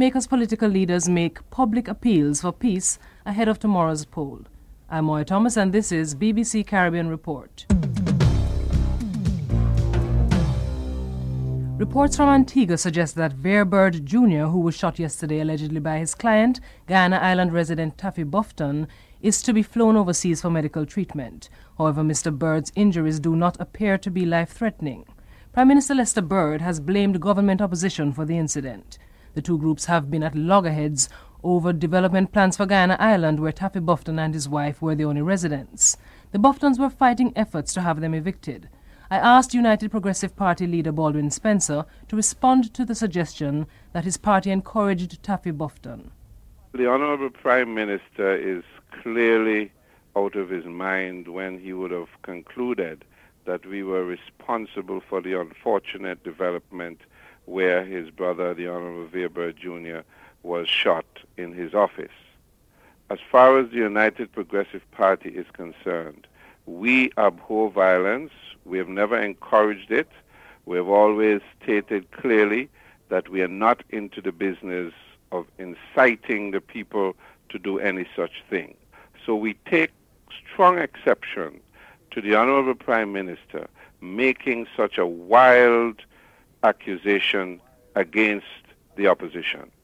make us political leaders make public appeals for peace ahead of tomorrow's poll. I'm Moya Thomas, and this is BBC Caribbean Report. Reports from Antigua suggest that Vere Bird Jr., who was shot yesterday allegedly by his client, Guyana Island resident Taffy Bufton, is to be flown overseas for medical treatment. However, Mr. Bird's injuries do not appear to be life-threatening. Prime Minister Lester Bird has blamed government opposition for the incident. The two groups have been at loggerheads over development plans for Guyana Island, where Taffy Bufton and his wife were the only residents. The Buftons were fighting efforts to have them evicted. I asked United Progressive Party leader Baldwin Spencer to respond to the suggestion that his party encouraged Taffy Bufton. The Honourable Prime Minister is clearly out of his mind when he would have concluded that we were responsible for the unfortunate development where his brother, the Honourable Vere Bird Jr., was shot in his office. As far as the United Progressive Party is concerned, we abhor violence. We have never encouraged it. We have always stated clearly that we are not into the business of inciting the people to do any such thing. So we take strong exception to the Honourable Prime Minister making such a wild accusation against the opposition.